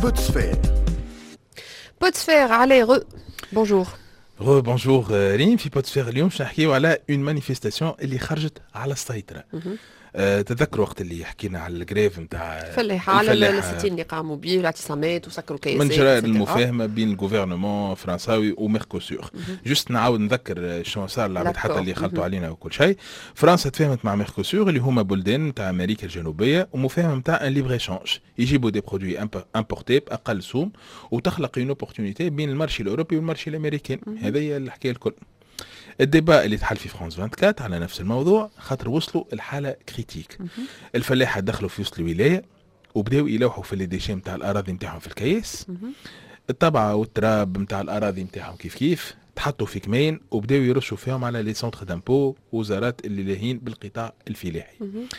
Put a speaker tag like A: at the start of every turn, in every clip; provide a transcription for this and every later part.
A: Potsphère.
B: Potsphère, allez, bonjour.
C: بونجور ريم. في بوتسفير اليوم باش نحكيو على اون مانيفيستاسيون اللي خرجت على السيطره. تذكر وقت اللي حكينا على الجريف نتاع
B: فلاحة على الستين اللي قاموا به والاعتصامات وسكروا كياسات
C: من جراء المفاهمه بين الجوفرنمون الفرنساوي وميركوسور. جست نعاود نذكر شنو صار العباد حتى اللي خلطوا علينا وكل شيء. فرنسا تفاهمت مع ميركوسور اللي هما بلدان نتاع امريكا الجنوبيه ومفاهمه نتاع ان ليبر ايشانج، يجيبوا دي برودوي امبورتي باقل سوم وتخلق اون اوبورتونيتي بين المارشي الاوروبي والمارشي الامريكي. هذه هي الحكايه الكل. الديبا اللي تحل في فرانس 24 على نفس الموضوع خاطر وصلوا الحاله كريتيك. الفلاحه دخلوا في وسط الولايه وبداوا يلوحوا في لي ديشي نتاع الاراضي نتاعهم في الكيس. الطبعه والتراب نتاع الاراضي نتاعهم كيف تحطوا في كمين وبداوا يرشوا فيهم على لي سونتر دامبو وزارات اللي لاهين بالقطاع الفلاحي.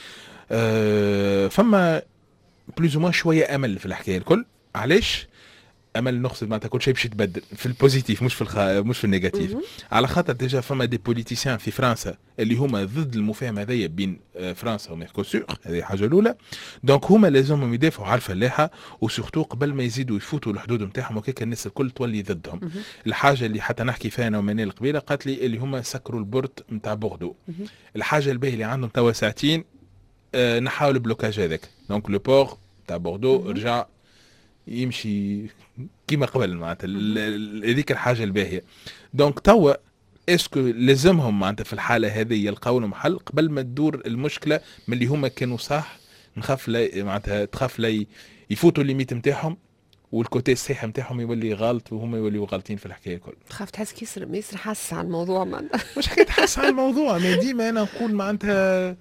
C: فما بلوز موا شويه امل في الحكايه الكل. علاش امل؟ نقصد معناتها كل شيء باش يتبدل في البوزيتيف مش في النيجاتيف. على خاطر ديجا فما دي بوليتيسيان في فرنسا اللي هما ضد المفاهمه هذيا بين فرنسا وميركوسور، هذه حاجه الاولى. دونك هما لازمهم يدافعوا على الفلاحه وسورتو قبل ما يزيدوا يفوتوا الحدود نتاعهم وكيك الناس الكل تولي ضدهم. الحاجه اللي حتى نحكي فيها انا ومنال قبيله قالت لي اللي هما سكروا البورت نتاع بوردو. الحاجه الباهيه اللي عندهم توا ساعتين نحاول البلوكاج هذاك. دونك لو بور تاع بوردو رجع يمشي كيما قبل معناتها. هذيك الحاجه الباهيه. دونك توا اسكو لازمهم معناتها في الحاله هذه يلقاو لهم حل قبل ما تدور المشكله من اللي هما كانوا صح. نخاف معناتها تخاف لا يفوتوا الليميت نتاعهم والكوتي الصحيح نتاعهم يولي غلط وهما يوليوا غالطين في الحكايه الكل.
B: تخاف تحس ياسر حاسس على الموضوع
C: مش حكايه حاسس على الموضوع. ما ديما انا نقول معناتها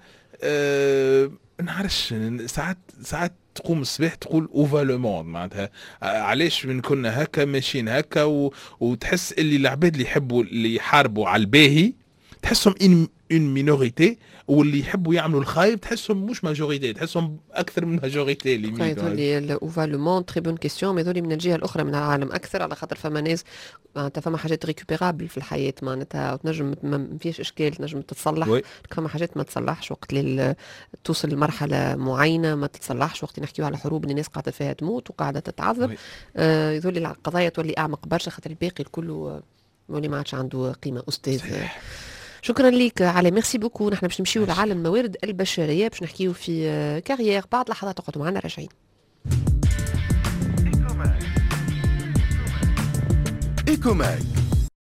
C: نعرفش ساعات تقوم الصباح تقول اوفا لو موند معناتها علاش من كنا هكا ماشيين هكا وتحس اللي العباد اللي يحبوا اللي يحاربوا على الباهي تحسهم اون مينوريتي، واللي يحبوا يعملوا الخايب تحسهم مش ماجوريتي، تحسهم اكثر من ماجوريتي. اللي
B: يقول اوفا لو موند تري بون كيسيون. مي من الجهه الاخرى من العالم اكثر على خاطر فما ناس معناتها فما حاجات ريكوبيرابل في الحياه معناتها وتنجم ما فيش اشكال تنجم تتصلح. فما حاجات ما تصلحش وقت اللي توصل لمرحله معينه ما تتصلحش. وقت نحكيو على حروب الناس قاعده فيها تموت وقاعده تتعذب. يقول القضايا تولي اعمق برشا خاطر الباقي الكل ولي ما عادش عنده قيمه. استاذ شكرا ليك على ميرسي بوكو. نحن باش نمشيو لعالم الموارد البشريه باش نحكيو في كارير. بعد لحظات تقعدوا معنا راجعين.
A: إيكوماك